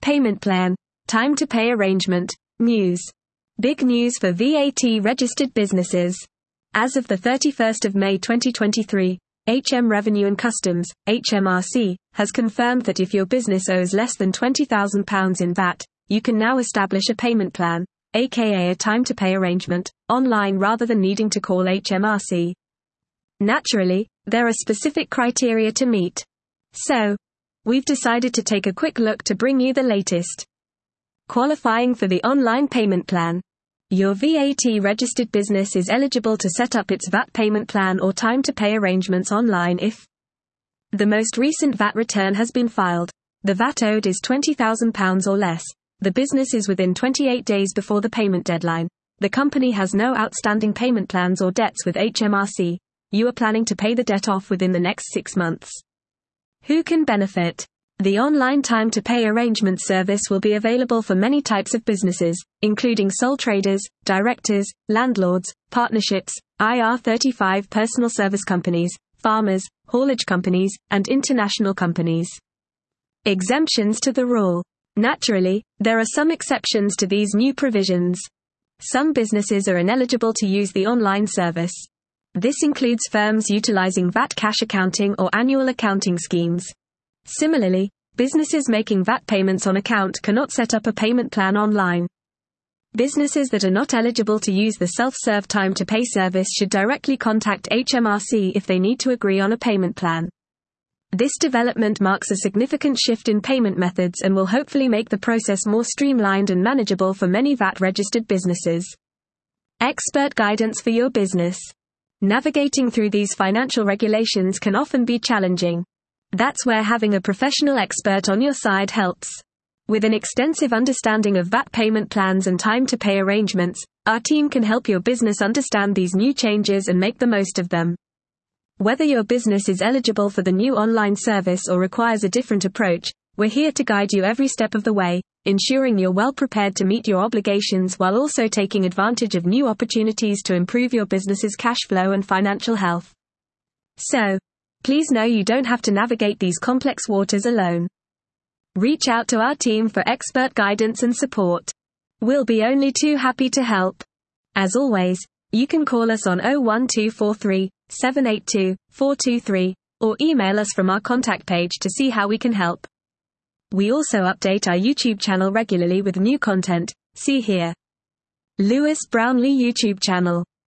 Payment plan. Time to pay arrangement. News. Big news for VAT-registered businesses. As of the 31st of May 2023, HM Revenue and Customs, HMRC, has confirmed that if your business owes less than £20,000 in VAT, you can now establish a payment plan, aka a time-to-pay arrangement, online rather than needing to call HMRC. Naturally, there are specific criteria to meet. So, we've decided to take a quick look to bring you the latest. Qualifying for the online payment plan. Your VAT-registered business is eligible to set up its VAT payment plan or time-to-pay arrangements online if the most recent VAT return has been filed, the VAT owed is £20,000 or less, the business is within 28 days before the payment deadline, the company has no outstanding payment plans or debts with HMRC, you are planning to pay the debt off within the next 6 months. Who can benefit? The online time-to-pay arrangement service will be available for many types of businesses, including sole traders, directors, landlords, partnerships, IR35 personal service companies, farmers, haulage companies, and international companies. Exemptions to the rule. Naturally, there are some exceptions to these new provisions. Some businesses are ineligible to use the online service. This includes firms utilizing VAT cash accounting or annual accounting schemes. Similarly, businesses making VAT payments on account cannot set up a payment plan online. Businesses that are not eligible to use the self-serve time-to-pay service should directly contact HMRC if they need to agree on a payment plan. This development marks a significant shift in payment methods and will hopefully make the process more streamlined and manageable for many VAT-registered businesses. Expert guidance for your business. Navigating through these financial regulations can often be challenging. That's where having a professional expert on your side helps. With an extensive understanding of VAT payment plans and time-to-pay arrangements, our team can help your business understand these new changes and make the most of them. Whether your business is eligible for the new online service or requires a different approach, we're here to guide you every step of the way, ensuring you're well prepared to meet your obligations while also taking advantage of new opportunities to improve your business's cash flow and financial health. So, please know you don't have to navigate these complex waters alone. Reach out to our team for expert guidance and support. We'll be only too happy to help. As always, you can call us on 01243 782 423 or email us from our contact page to see how we can help. We also update our YouTube channel regularly with new content. See here. Lewis Brownlee YouTube channel.